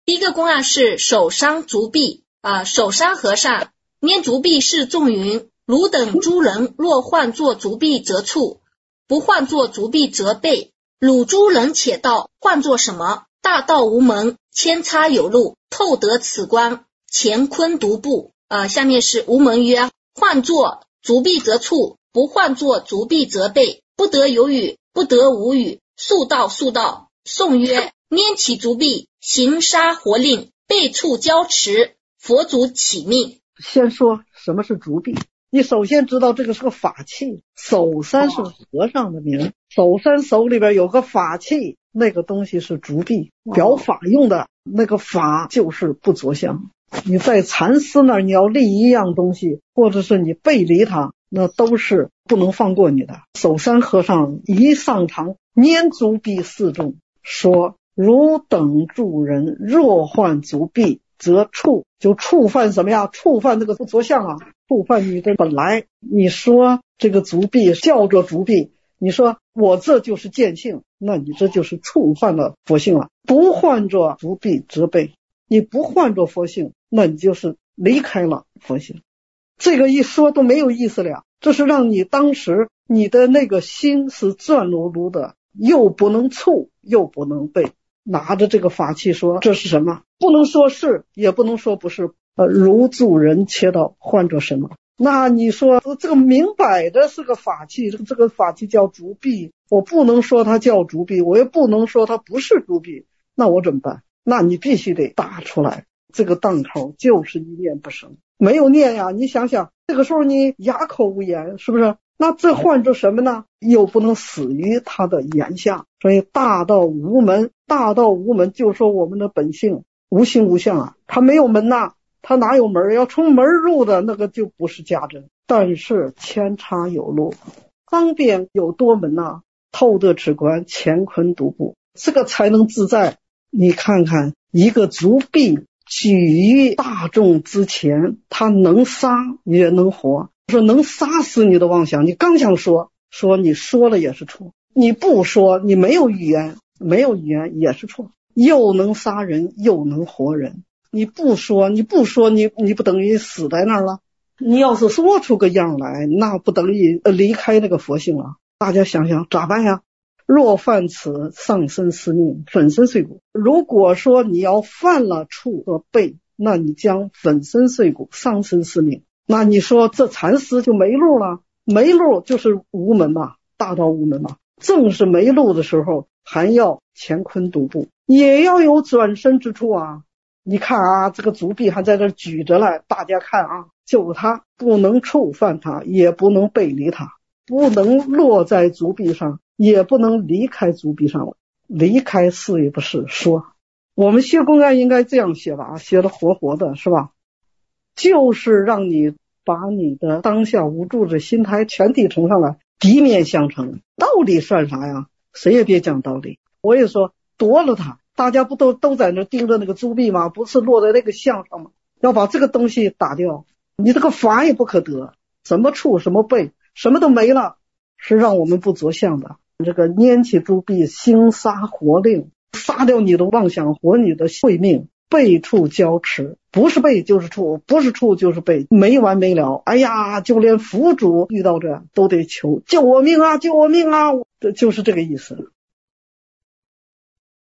第一个公案是手伤足臂手伤和尚拈足臂示众云：汝等诸人若唤作足臂则触，不唤作足臂则悖。汝诸人且道唤作什么？大道无门，千差有路，透得此光，乾坤独步。下面是无门曰：唤作足臂则触，不唤作足臂则悖。不得有语，不得无语。速道速道。颂曰：拈起足臂，行杀活令，背触交持，佛祖起命。 先说什么是足臂，你首先知道这个是个法器。首山是和尚的名，首山手里边有个法器，那个东西是足臂，表法用的。那个法就是不着相。你在禅师那儿，你要立一样东西，或者是你背离他，那都是不能放过你的。首山和尚一上场，拈足臂示众，说：汝等诸人若唤足臂则触，就触犯什么呀？触犯这个不着相触犯你的本来。你说这个足臂叫做足臂，你说我这就是见性，那你这就是触犯了佛性了。不唤作足臂则悖，你不唤作佛性，那你就是离开了佛性。这个一说都没有意思了，这是让你当时你的那个心是转如如的，又不能触又不能背。拿着这个法器说这是什么？不能说是，也不能说不是。如助人切道唤作什么？那你说这个明摆的是个法器，这个法器叫足臂，我不能说它叫足臂，我也不能说它不是足臂，那我怎么办？那你必须得打出来。这个当口就是一念不生，没有念呀。你想想，这个时候你哑口无言，是不是？那这换作什么呢？又不能死于他的言下。所以大道无门，大道无门就是说我们的本性无形无相他没有门他哪有门？要从门入的那个就不是家珍。但是千差有路，方便有多门透得此观，乾坤独步，这个才能自在。你看看一个足臂举于大众之前，他能杀也能活，说能杀死你的妄想。你刚想说你说了也是错，你不说，你没有语言也是错，又能杀人又能活人。你不说你不等于死在那儿了？你要是说出个样来，那不等于离开那个佛性了。大家想想咋办呀？若犯此，丧身失命，粉身碎骨。如果说你要犯了触和背，那你将粉身碎骨，丧身失命。那你说这禅师就没路了？没路就是无门大道无门正是没路的时候，还要乾坤独步，也要有转身之处你看这个足臂还在这举着来，大家看就是他不能触犯他，也不能背离他，不能落在足臂上，也不能离开足臂上。离开是也不是说，我们学公案应该这样写吧，写的活活的是吧？就是让你把你的当下无助的心态全体呈上来，敌面相承。道理算啥呀？谁也别讲道理。我也说夺了它，大家不都在那盯着那个足臂吗？不是落在那个相上吗？要把这个东西打掉，你这个法也不可得，什么触什么背什么都没了，是让我们不着相的。这个拈起足臂，行杀活令，杀掉你的妄想，活你的慧命，背触交持，不是背就是触，不是触就是背，没完没了。哎呀，就连佛祖遇到这都得求救我命救我命这就是这个意思。